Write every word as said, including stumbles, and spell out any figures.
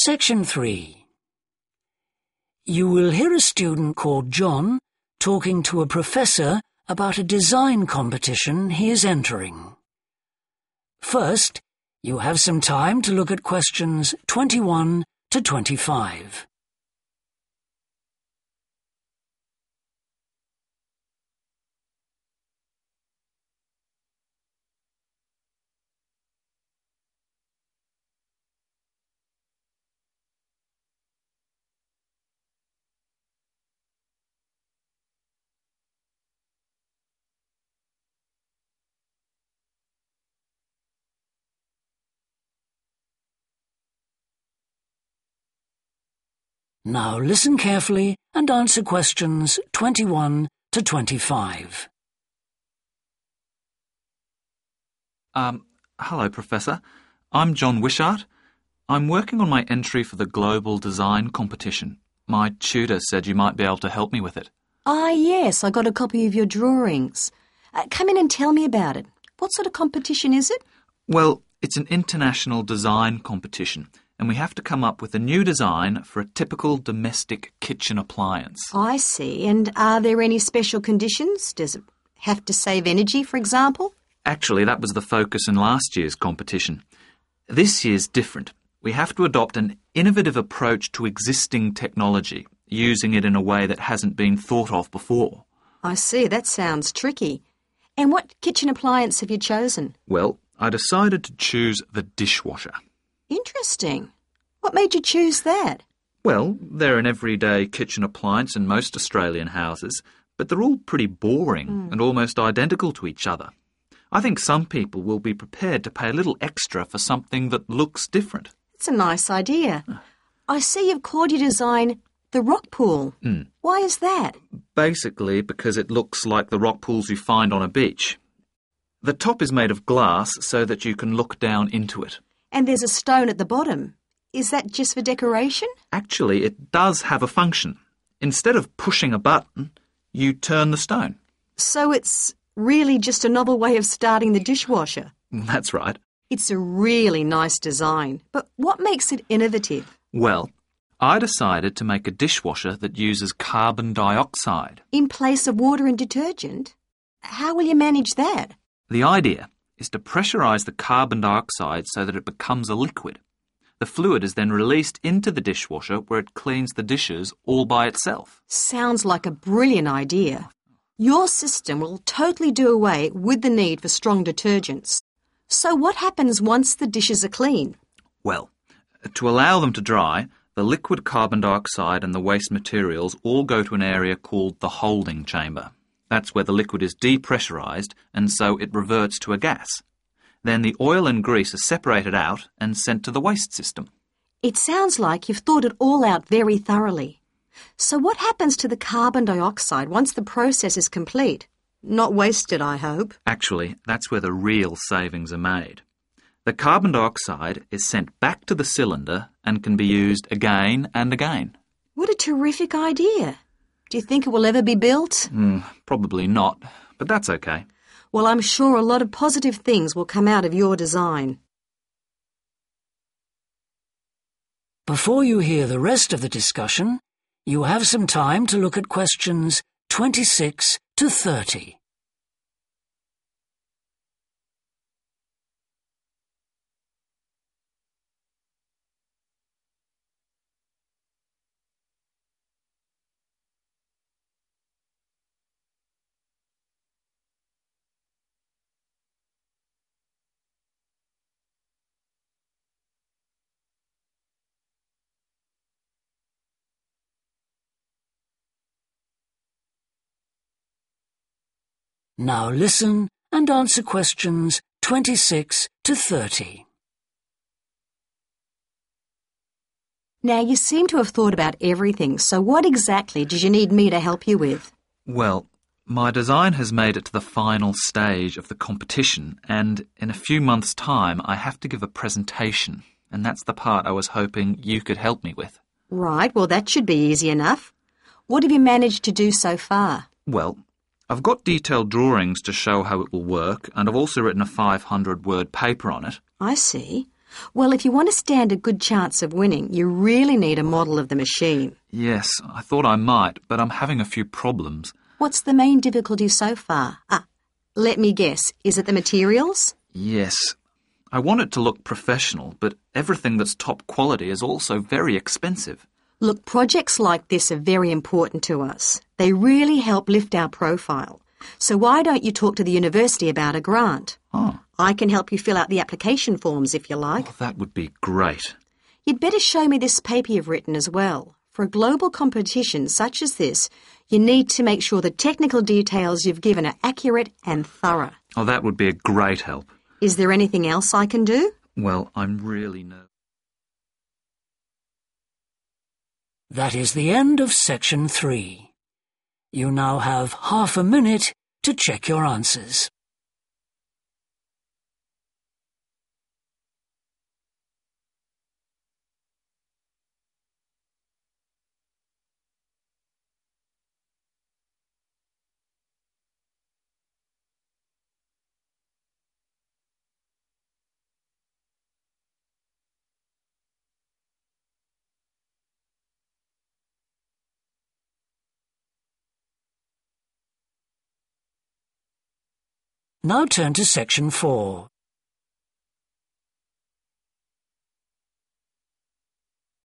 Section three. You will hear a student called John talking to a professor about a design competition he is entering. First, you have some time to look at questions twenty-one to twenty-five. Now listen carefully and answer questions twenty-one to twenty-five. Um, hello, Professor. I'm John Wishart. I'm working on my entry for the Global Design Competition. My tutor said you might be able to help me with it. Ah, yes, I got a copy of your drawings. Uh, come in and tell me about it. What sort of competition is it? Well, it's an international design competition, and we have to come up with a new design for a typical domestic kitchen appliance. I see. And are there any special conditions? Does it have to save energy, for example? Actually, that was the focus in last year's competition. This year's different. We have to adopt an innovative approach to existing technology, using it in a way that hasn't been thought of before. I see. That sounds tricky. And what kitchen appliance have you chosen? Well, I decided to choose the dishwasher. Interesting. What made you choose that? Well, they're an everyday kitchen appliance in most Australian houses, but they're all pretty boring mm. and almost identical to each other. I think some people will be prepared to pay a little extra for something that looks different. It's a nice idea. I see you've called your design the rock pool. Mm. Why is that? Basically because it looks like the rock pools you find on a beach. The top is made of glass so that you can look down into it. And there's a stone at the bottom. Is that just for decoration? Actually, it does have a function. Instead of pushing a button, you turn the stone. So it's really just a novel way of starting the dishwasher? That's right. It's a really nice design. But what makes it innovative? Well, I decided to make a dishwasher that uses carbon dioxide. In place of water and detergent? How will you manage that? The idea is to pressurise the carbon dioxide so that it becomes a liquid. The fluid is then released into the dishwasher where it cleans the dishes all by itself. Sounds like a brilliant idea. Your system will totally do away with the need for strong detergents. So what happens once the dishes are clean? Well, to allow them to dry, the liquid carbon dioxide and the waste materials all go to an area called the holding chamber. That's where the liquid is depressurised and so it reverts to a gas. Then the oil and grease are separated out and sent to the waste system. It sounds like you've thought it all out very thoroughly. So what happens to the carbon dioxide once the process is complete? Not wasted, I hope. Actually, that's where the real savings are made. The carbon dioxide is sent back to the cylinder and can be used again and again. What a terrific idea. Do you think it will ever be built? Mm, probably not, but that's okay. Well, I'm sure a lot of positive things will come out of your design. Before you hear the rest of the discussion, you have some time to look at questions twenty-six to thirty. Now listen and answer questions twenty-six to thirty. Now, you seem to have thought about everything, so what exactly did you need me to help you with? Well, my design has made it to the final stage of the competition, and in a few months' time I have to give a presentation, and that's the part I was hoping you could help me with. Right, well that should be easy enough. What have you managed to do so far? Well, I've got detailed drawings to show how it will work, and I've also written a five hundred word paper on it. I see. Well, if you want to stand a good chance of winning, you really need a model of the machine. Yes, I thought I might, but I'm having a few problems. What's the main difficulty so far? Ah, let me guess. Is it the materials? Yes. I want it to look professional, but everything that's top quality is also very expensive. Look, projects like this are very important to us. They really help lift our profile. So why don't you talk to the university about a grant? Oh. I can help you fill out the application forms if you like. Oh, that would be great. You'd better show me this paper you've written as well. For a global competition such as this, you need to make sure the technical details you've given are accurate and thorough. Oh, that would be a great help. Is there anything else I can do? Well, I'm really nervous. That is the end of section three. You now have half a minute to check your answers. Now turn to section four.